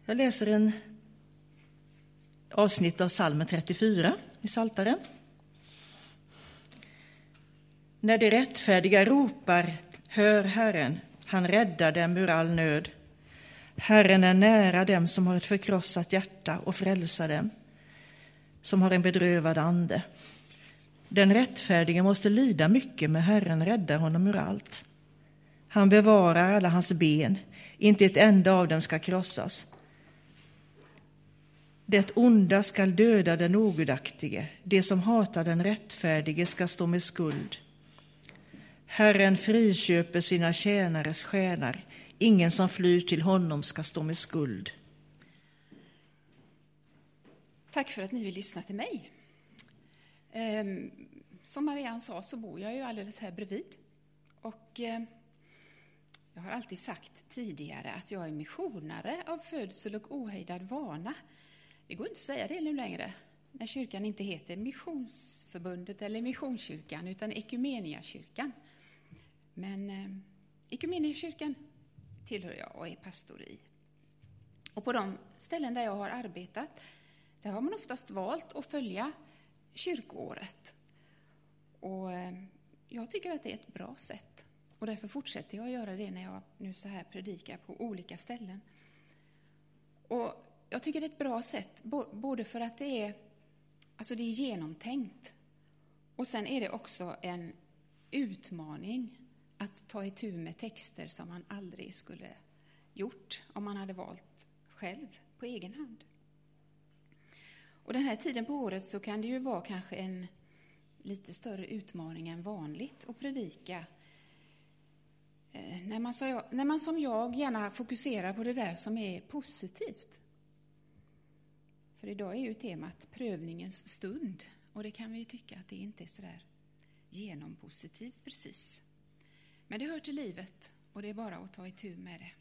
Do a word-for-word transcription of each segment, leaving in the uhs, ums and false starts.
Jag läser en avsnitt av psalm trettiofyra i Psaltaren. När de rättfärdiga ropar, hör Herren, han räddar dem ur all nöd. Herren är nära dem som har ett förkrossat hjärta och frälsar dem, som har en bedrövad ande. Den rättfärdige måste lida mycket, men Herren räddar honom ur allt. Han bevarar alla hans ben, inte ett enda av dem ska krossas. Det onda skall döda den ogudaktige, det som hatar den rättfärdige ska stå med skuld. Herren friköper sina tjänares själar, ingen som flyr till honom ska stå med skuld. Tack för att ni vill lyssna till mig. Ehm, som Marianne sa så bor jag ju alldeles här bredvid. Och eh, jag har alltid sagt tidigare att jag är missionare av födsel och ohejdad vana. Det går inte att säga det nu längre när kyrkan inte heter Missionsförbundet eller Missionskyrkan utan Ekumeniakyrkan. Men eh, Ekumeniakyrkan tillhör jag och är pastor i. Och på de ställen där jag har arbetat, där har man oftast valt att följa kyrkoåret. Och eh, jag tycker att det är ett bra sätt. Och därför fortsätter jag att göra det när jag nu så här predikar på olika ställen. Och jag tycker det är ett bra sätt, både för att det är, alltså det är genomtänkt. Och sen är det också en utmaning att ta itu med texter som man aldrig skulle gjort om man hade valt själv på egen hand. Och den här tiden på året så kan det ju vara kanske en lite större utmaning än vanligt att predika. När man, så, när man som jag gärna fokuserar på det där som är positivt. För idag är ju temat prövningens stund. Och det kan vi ju tycka att det inte är så där genompositivt precis. Men det hör till livet och det är bara att ta itu med det.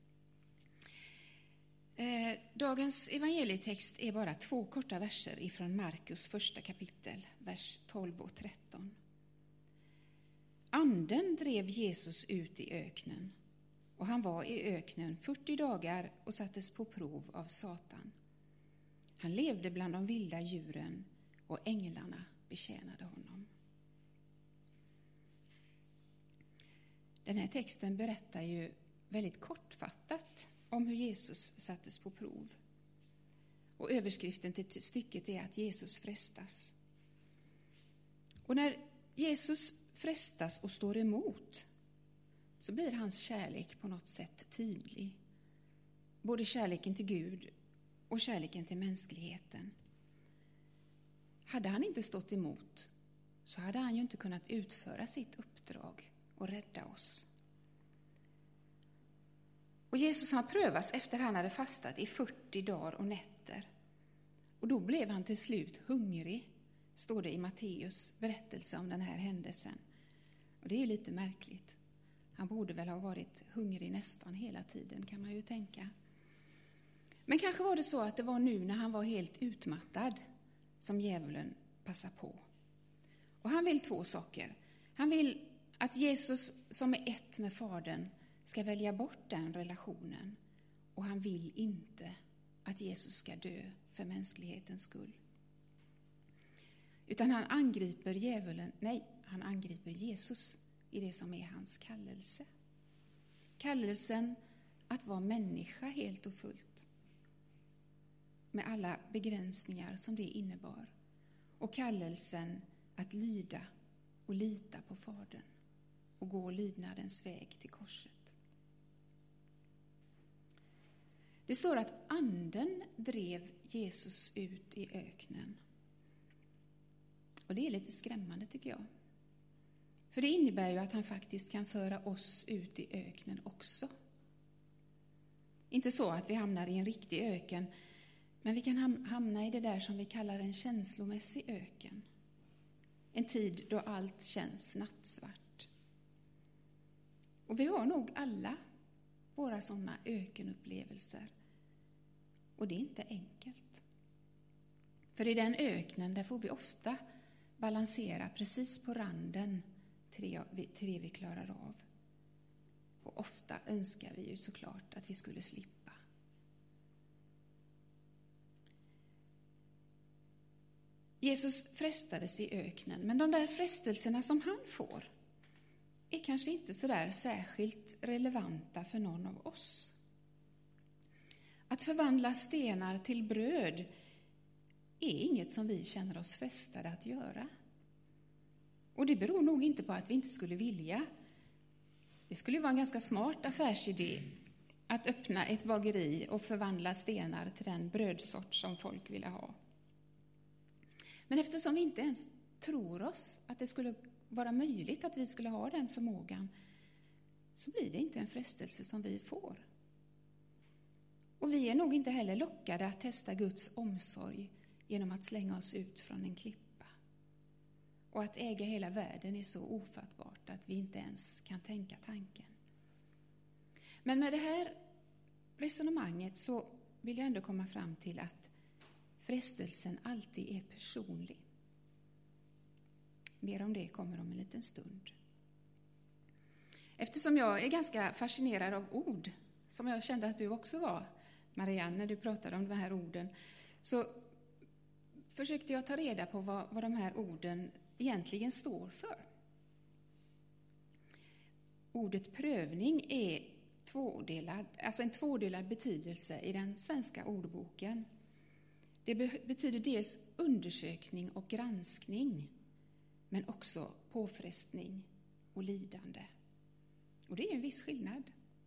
Eh, dagens evangelietext är bara två korta verser ifrån Markus första kapitel, vers tolv och tretton. Anden drev Jesus ut i öknen och han var i öknen fyrtio dagar och sattes på prov av Satan. Han levde bland de vilda djuren och änglarna betjänade honom. Den här texten berättar ju väldigt kortfattat om hur Jesus sattes på prov. Och överskriften till stycket är att Jesus frestas. Och när Jesus frestas och står emot så blir hans kärlek på något sätt tydlig. Både kärleken till Gud och kärleken till mänskligheten. Hade han inte stått emot så hade han ju inte kunnat utföra sitt uppdrag och rädda oss. Och Jesus han prövas efter han hade fastat i fyrtio dagar och nätter. Och då blev han till slut hungrig, står det i Matteus berättelse om den här händelsen. Och det är ju lite märkligt. Han borde väl ha varit hungrig nästan hela tiden, kan man ju tänka. Men kanske var det så att det var nu när han var helt utmattad som djävulen passar på. Och han vill två saker. Han vill att Jesus som är ett med Fadern ska välja bort den relationen. Och han vill inte att Jesus ska dö för mänsklighetens skull. Utan han angriper djävulen, nej, han angriper Jesus i det som är hans kallelse. Kallelsen att vara människa helt och fullt. Med alla begränsningar som det innebar. Och kallelsen att lyda och lita på Fadern. Och gå lydnadens väg till korset. Det står att anden drev Jesus ut i öknen. Och det är lite skrämmande tycker jag. För det innebär ju att han faktiskt kan föra oss ut i öknen också. Inte så att vi hamnar i en riktig öken. Men vi kan hamna i det där som vi kallar en känslomässig öken. En tid då allt känns nattsvart. Och vi har nog alla våra sådana ökenupplevelser. Och det är inte enkelt. För i den öknen där får vi ofta balansera precis på randen till det vi klarar av. Och ofta önskar vi ju såklart att vi skulle slippa. Jesus frestades i öknen, men de där frestelserna som han får är kanske inte så där särskilt relevanta för någon av oss. Att förvandla stenar till bröd är inget som vi känner oss frestade att göra. Och det beror nog inte på att vi inte skulle vilja. Det skulle vara en ganska smart affärsidé att öppna ett bageri och förvandla stenar till den brödsort som folk ville ha. Men eftersom vi inte ens tror oss att det skulle vara möjligt att vi skulle ha den förmågan, så blir det inte en frestelse som vi får. Och vi är nog inte heller lockade att testa Guds omsorg genom att slänga oss ut från en klippa. Och att äga hela världen är så ofattbart att vi inte ens kan tänka tanken. Men med det här resonemanget så vill jag ändå komma fram till att frestelsen alltid är personlig. Mer om det kommer om en liten stund. Eftersom jag är ganska fascinerad av ord, som jag kände att du också var, Marianne, när du pratade om de här orden, så försökte jag ta reda på vad, vad de här orden egentligen står för. Ordet prövning är tvådelad, alltså en tvådelad betydelse i den svenska ordboken. Det be- betyder dels undersökning och granskning, men också påfrestning och lidande. Och det är en viss skillnad.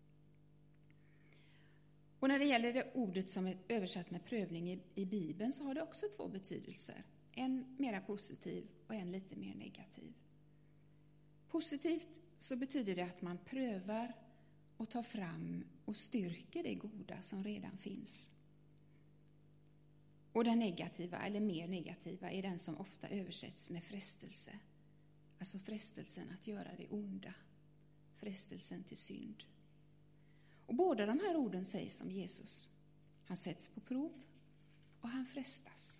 Och när det gäller det ordet som är översatt med prövning i, i Bibeln, så har det också två betydelser. En mera positiv och en lite mer negativ. Positivt så betyder det att man prövar och tar fram och styrker det goda som redan finns. Och den negativa, eller mer negativa, är den som ofta översätts med frestelse. Alltså frestelsen att göra det onda. Frestelsen till synd. Och båda de här orden sägs om Jesus. Han sätts på prov och han frestas.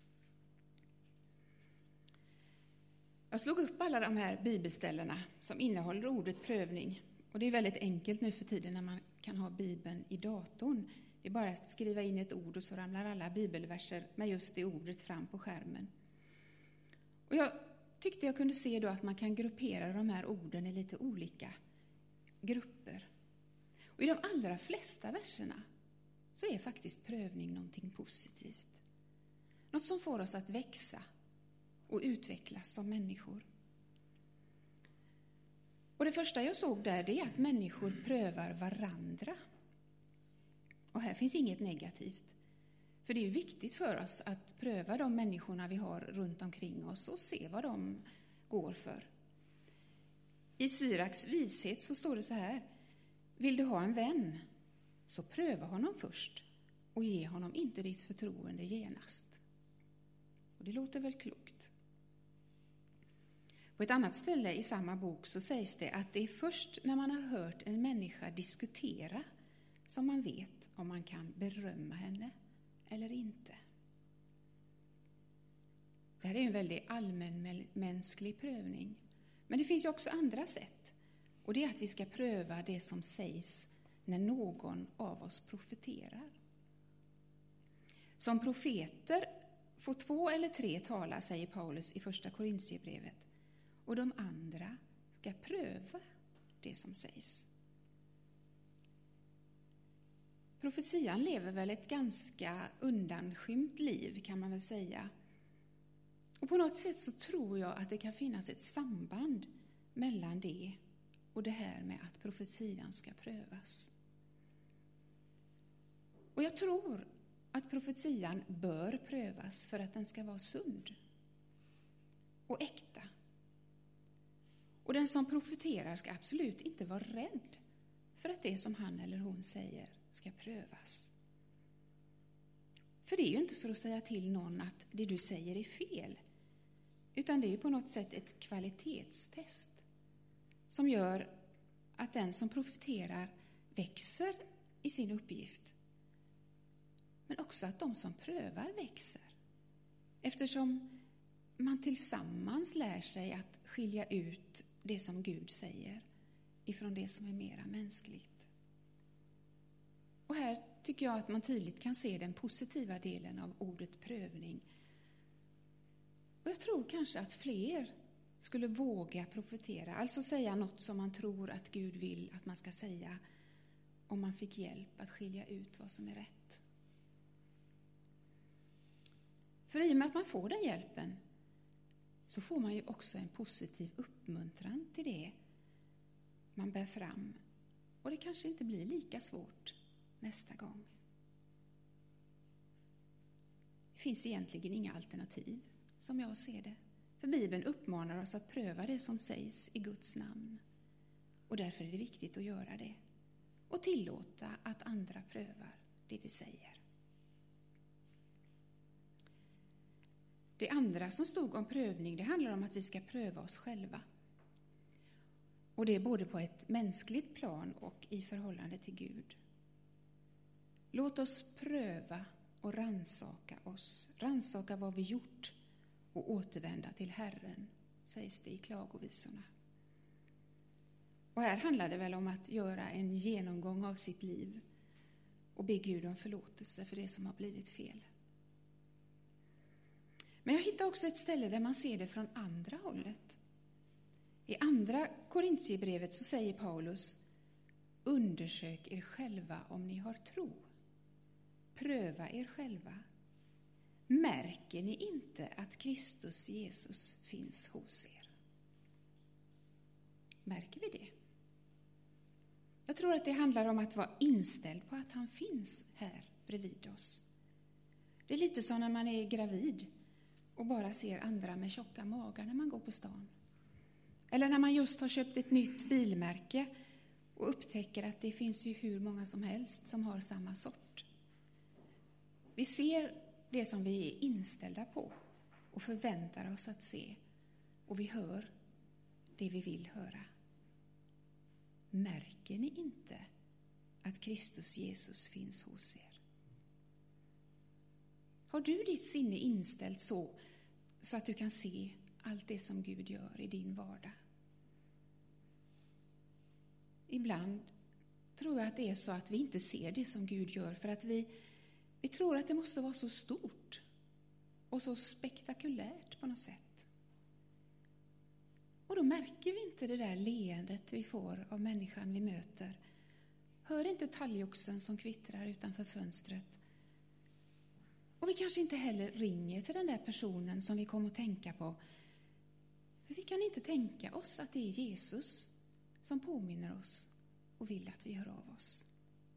Jag slog upp alla de här bibelställena som innehåller ordet prövning. Och det är väldigt enkelt nu för tiden när man kan ha Bibeln i datorn. Det är bara att skriva in ett ord och så ramlar alla bibelverser med just det ordet fram på skärmen. Och jag tyckte jag kunde se då att man kan gruppera de här orden i lite olika grupper. Och i de allra flesta verserna så är faktiskt prövning någonting positivt. Något som får oss att växa och utvecklas som människor. Och det första jag såg där, det är att människor prövar varandra. Och här finns inget negativt. För det är ju viktigt för oss att pröva de människorna vi har runt omkring oss och se vad de går för. I Syraks vishet så står det så här: vill du ha en vän, så pröva honom först och ge honom inte ditt förtroende genast. Och det låter väl klokt. På ett annat ställe i samma bok så sägs det att det är först när man har hört en människa diskutera som man vet om man kan berömma henne eller inte. Det här är en väldigt allmänmänsklig prövning. Men det finns ju också andra sätt. Och det är att vi ska pröva det som sägs när någon av oss profeterar. Som profeter får två eller tre tala, säger Paulus i första Korintierbrevet. Och de andra ska pröva det som sägs. Profetian lever väl ett ganska undanskymt liv, kan man väl säga. Och på något sätt så tror jag att det kan finnas ett samband mellan det och det här med att profetian ska prövas. Och jag tror att profetian bör prövas för att den ska vara sund och äkta. Och den som profeterar ska absolut inte vara rädd för att det som han eller hon säger ska prövas. För det är ju inte för att säga till någon att det du säger är fel, utan det är ju på något sätt ett kvalitetstest som gör att den som profeterar växer i sin uppgift. Men också att de som prövar växer. Eftersom man tillsammans lär sig att skilja ut det som Gud säger ifrån det som är mera mänskligt. Och här tycker jag att man tydligt kan se den positiva delen av ordet prövning. Och jag tror kanske att fler skulle våga profetera, alltså säga något som man tror att Gud vill att man ska säga, om man fick hjälp att skilja ut vad som är rätt. För i och med att man får den hjälpen så får man ju också en positiv uppmuntran till det man bär fram. Och det kanske inte blir lika svårt nästa gång. Det finns egentligen inga alternativ som jag ser det. För Bibeln uppmanar oss att pröva det som sägs i Guds namn. Och därför är det viktigt att göra det. Och tillåta att andra prövar det vi säger. Det andra som stod om prövning, det handlar om att vi ska pröva oss själva. Och det är både på ett mänskligt plan och i förhållande till Gud. Låt oss pröva och ransaka oss. Ransaka vad vi gjort och återvända till Herren, sägs det i klagovisorna. Och här handlar det väl om att göra en genomgång av sitt liv och be Gud om förlåtelse för det som har blivit fel. Men jag hittar också ett ställe där man ser det från andra hållet. I andra Korintierbrevet så säger Paulus: undersök er själva om ni har tro. Pröva er själva. Märker ni inte att Kristus Jesus finns hos er? Märker vi det? Jag tror att det handlar om att vara inställd på att han finns här bredvid oss. Det är lite som när man är gravid och bara ser andra med tjocka magar när man går på stan. Eller när man just har köpt ett nytt bilmärke och upptäcker att det finns ju hur många som helst som har samma sort. Vi ser det som vi är inställda på och förväntar oss att se, och vi hör det vi vill höra. Märker ni inte att Kristus Jesus finns hos er? Har du ditt sinne inställt så, så att du kan se allt det som Gud gör i din vardag? Ibland tror jag att det är så att vi inte ser det som Gud gör för att vi, vi tror att det måste vara så stort och så spektakulärt på något sätt. Och då märker vi inte det där leendet vi får av människan vi möter. Hör inte talgoxen som kvittrar utanför fönstret. Och vi kanske inte heller ringer till den där personen som vi kommer att tänka på. För vi kan inte tänka oss att det är Jesus som påminner oss och vill att vi hör av oss.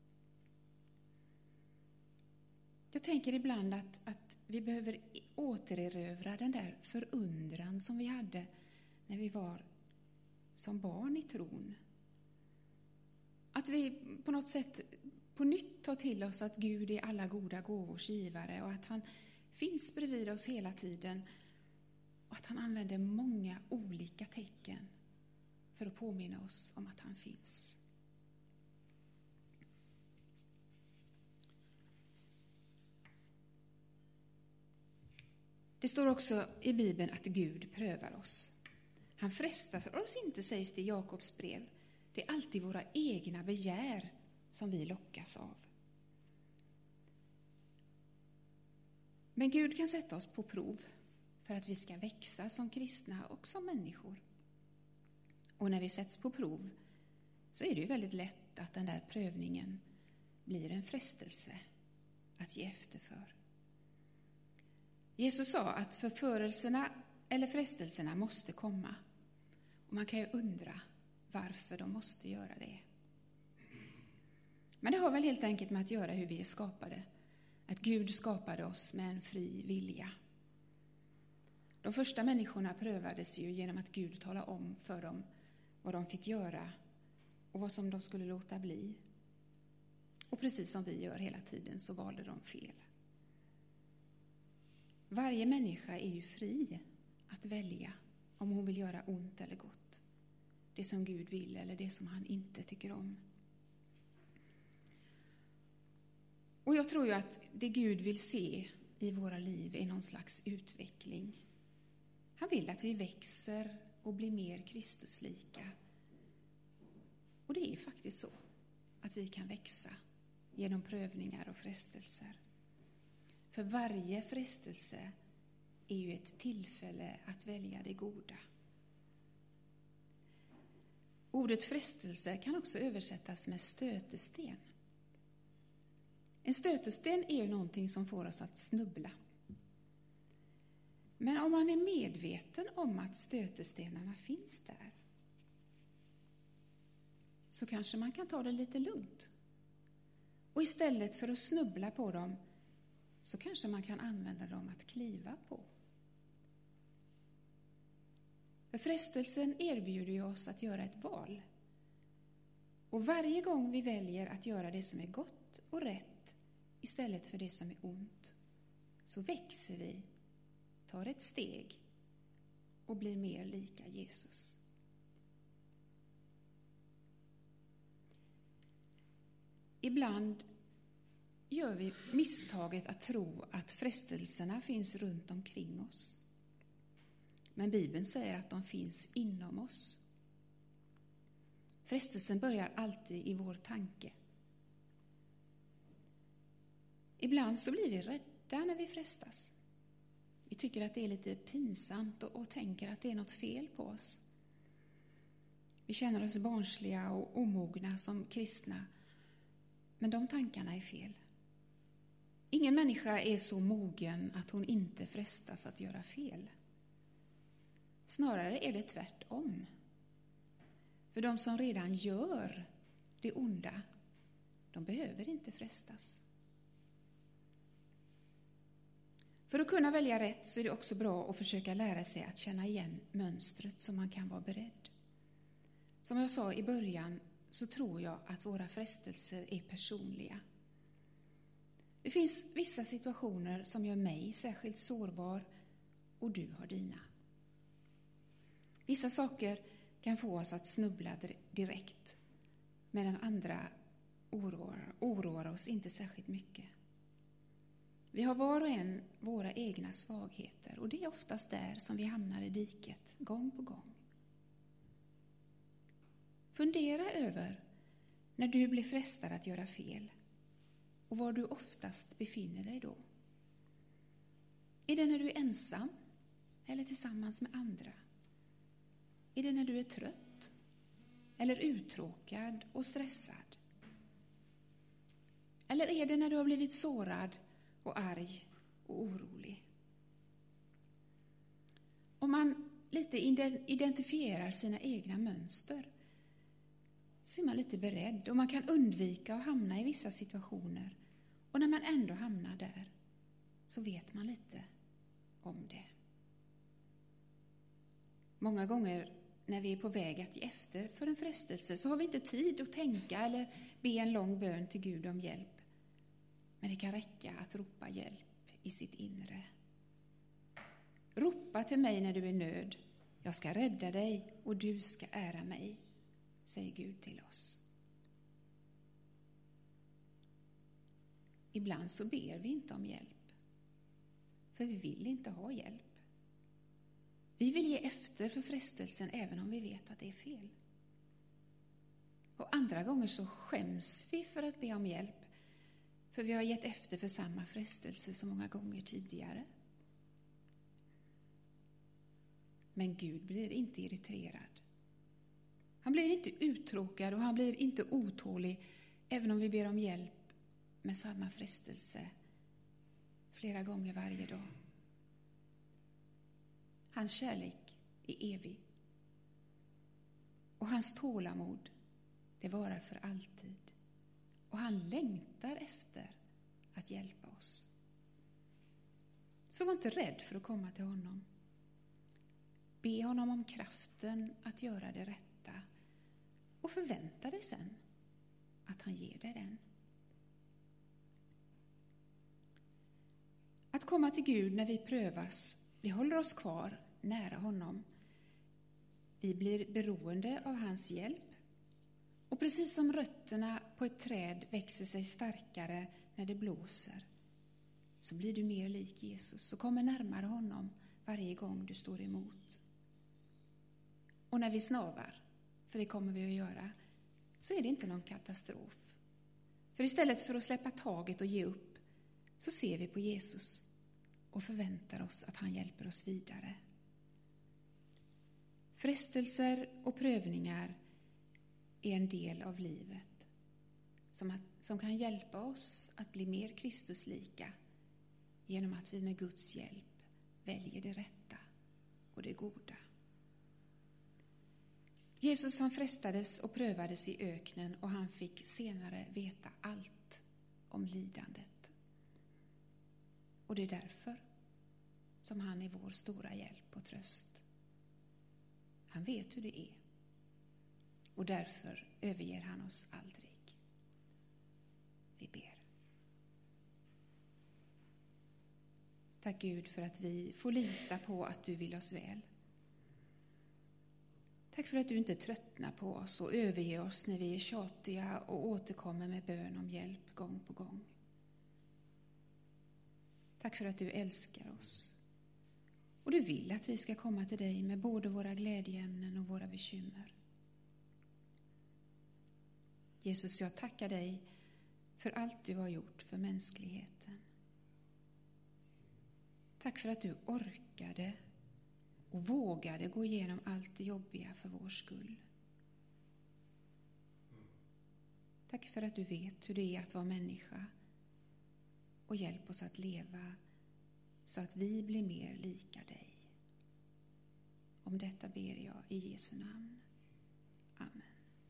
Jag tänker ibland att, att vi behöver återerövra den där förundran som vi hade när vi var som barn i tron. Att vi på något sätt på nytt tar till oss att Gud är alla goda gåvors givare och att han finns bredvid oss hela tiden och att han använder många olika tecken för att påminna oss om att han finns. Det står också i Bibeln att Gud prövar oss. Han frestar oss inte, sägs det i Jakobs brev. Det är alltid våra egna begär som vi lockas av. Men Gud kan sätta oss på prov för att vi ska växa som kristna och som människor. Och när vi sätts på prov så är det ju väldigt lätt att den där prövningen blir en frestelse att ge efter för. Jesus sa att förförelserna eller frestelserna måste komma. Och man kan ju undra varför de måste göra det. Men det har väl helt enkelt med att göra hur vi är skapade. Att Gud skapade oss med en fri vilja. De första människorna prövades ju genom att Gud talade om för dem vad de fick göra och vad som de skulle låta bli. Och precis som vi gör hela tiden så valde de fel. Varje människa är ju fri att välja om hon vill göra ont eller gott. Det som Gud vill eller det som han inte tycker om. Och jag tror ju att det Gud vill se i våra liv är någon slags utveckling. Han vill att vi växer och blir mer Kristuslika. Och det är faktiskt så att vi kan växa genom prövningar och frestelser. För varje frestelse är ju ett tillfälle att välja det goda. Ordet frestelse kan också översättas med stötesten. En stötesten är ju någonting som får oss att snubbla. Men om man är medveten om att stötestenarna finns där, så kanske man kan ta det lite lugnt. Och istället för att snubbla på dem, så kanske man kan använda dem att kliva på. För frestelsen erbjuder ju oss att göra ett val. Och varje gång vi väljer att göra det som är gott och rätt istället för det som är ont, så växer vi, tar ett steg och blir mer lika Jesus. Ibland gör vi misstaget att tro att frestelserna finns runt omkring oss. Men Bibeln säger att de finns inom oss. Frestelsen börjar alltid i vår tanke. Ibland så blir vi rädda när vi frestas. Vi tycker att det är lite pinsamt och, och tänker att det är något fel på oss. Vi känner oss barnsliga och omogna som kristna. Men de tankarna är fel. Ingen människa är så mogen att hon inte frestas att göra fel. Snarare är det tvärtom. För de som redan gör det onda, de behöver inte frestas. För att kunna välja rätt så är det också bra att försöka lära sig att känna igen mönstret så man kan vara beredd. Som jag sa i början så tror jag att våra frestelser är personliga. Det finns vissa situationer som gör mig särskilt sårbar och du har dina. Vissa saker kan få oss att snubbla direkt, medan andra oroar, oroar oss inte särskilt mycket. Vi har var och en våra egna svagheter och det är oftast där som vi hamnar i diket, gång på gång. Fundera över när du blir frestad att göra fel och var du oftast befinner dig då. Är det när du är ensam eller tillsammans med andra? Är det när du är trött eller uttråkad och stressad? Eller är det när du har blivit sårad och arg och orolig? Om man lite identifierar sina egna mönster så är man lite beredd och man kan undvika att hamna i vissa situationer. Och när man ändå hamnar där så vet man lite om det. Många gånger när vi är på väg att ge efter för en frestelse så har vi inte tid att tänka eller be en lång bön till Gud om hjälp. Men det kan räcka att ropa hjälp i sitt inre. Ropa till mig när du är nöd. Jag ska rädda dig och du ska ära mig, säger Gud till oss. Ibland så ber vi inte om hjälp. För vi vill inte ha hjälp. Vi vill ge efter för frestelsen även om vi vet att det är fel. Och andra gånger så skäms vi för att be om hjälp. För vi har gett efter för samma frestelse så många gånger tidigare. Men Gud blir inte irriterad. Han blir inte uttråkad och han blir inte otålig även om vi ber om hjälp med samma frestelse flera gånger varje dag. Hans kärlek är evig. Och hans tålamod, det varar för alltid. Och han längtar efter att hjälpa oss. Så var inte rädd för att komma till honom. Be honom om kraften att göra det rätta. Och förvänta dig sen att han ger dig den. Att komma till Gud när vi prövas, det håller oss kvar nära honom. Vi blir beroende av hans hjälp. Och precis som rötterna på ett träd växer sig starkare när det blåser, så blir du mer lik Jesus och kommer närmare honom varje gång du står emot. Och när vi snavar, för det kommer vi att göra, så är det inte någon katastrof. För istället för att släppa taget och ge upp, så ser vi på Jesus och förväntar oss att han hjälper oss vidare. Frestelser och prövningar är en del av livet som, att, som kan hjälpa oss att bli mer Kristuslika genom att vi med Guds hjälp väljer det rätta och det goda. Jesus han frestades och prövades i öknen och han fick senare veta allt om lidandet. Och det är därför som han är vår stora hjälp och tröst. Han vet hur det är och därför överger han oss aldrig. Vi ber. Tack Gud för att vi får lita på att du vill oss väl. Tack för att du inte tröttnar på oss och överger oss när vi är tjatiga och återkommer med bön om hjälp gång på gång. Tack för att du älskar oss. Och du vill att vi ska komma till dig med både våra glädjeämnen och våra bekymmer. Jesus, jag tackar dig för allt du har gjort för mänskligheten. Tack för att du orkade och vågade gå igenom allt det jobbiga för vår skull. Tack för att du vet hur det är att vara människa och hjälp oss att leva så att vi blir mer lika dig. Om detta ber jag i Jesu namn. Amen.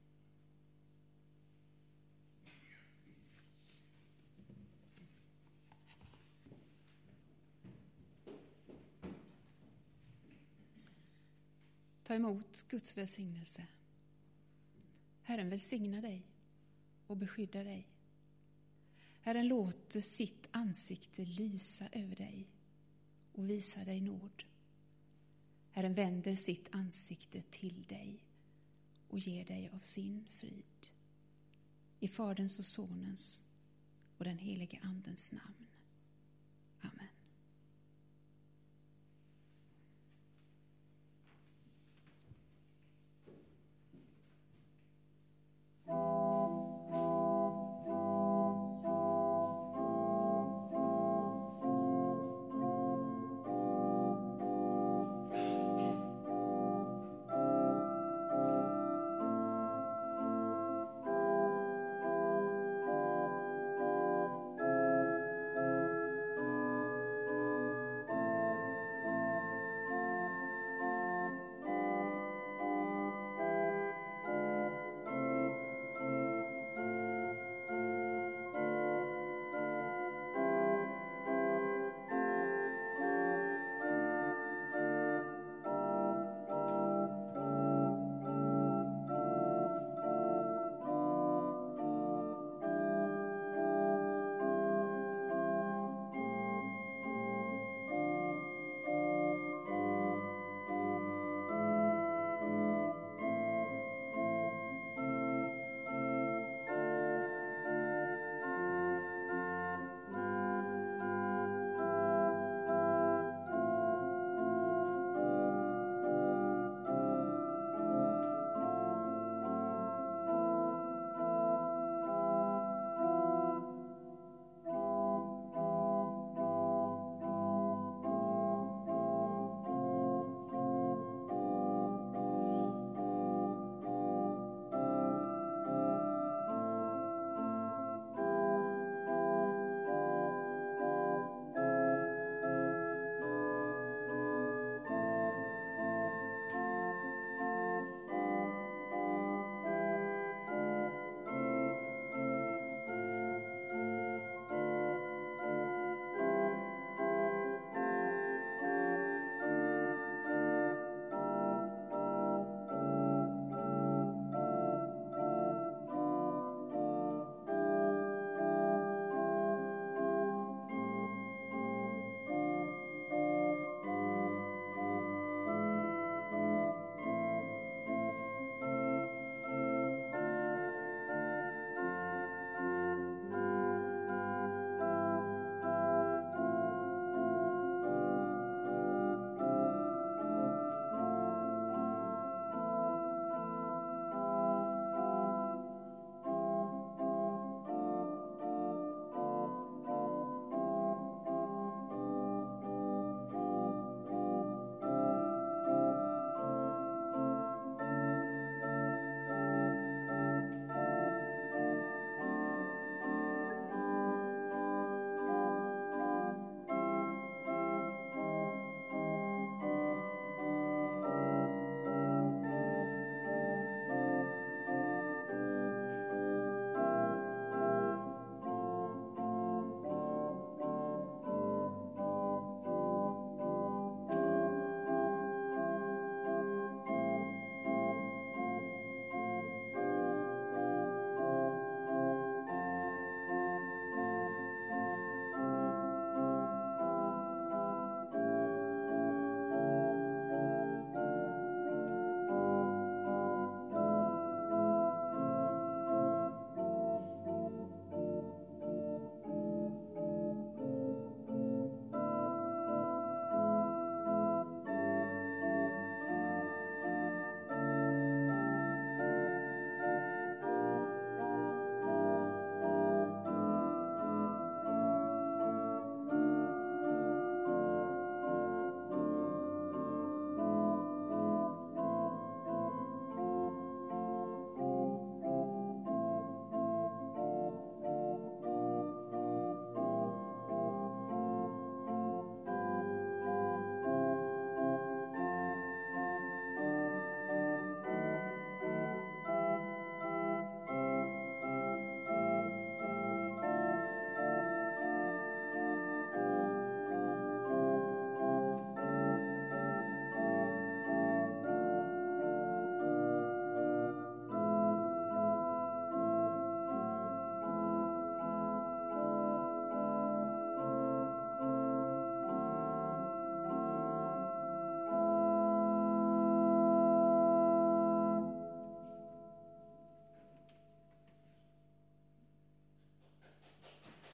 Ta emot Guds välsignelse. Herren välsigna dig och beskydda dig. Herren låter sitt ansikte lysa över dig och visa dig nåd. Herren vänder sitt ansikte till dig och ger dig av sin frid. I Faderns och Sonens och den helige Andens namn.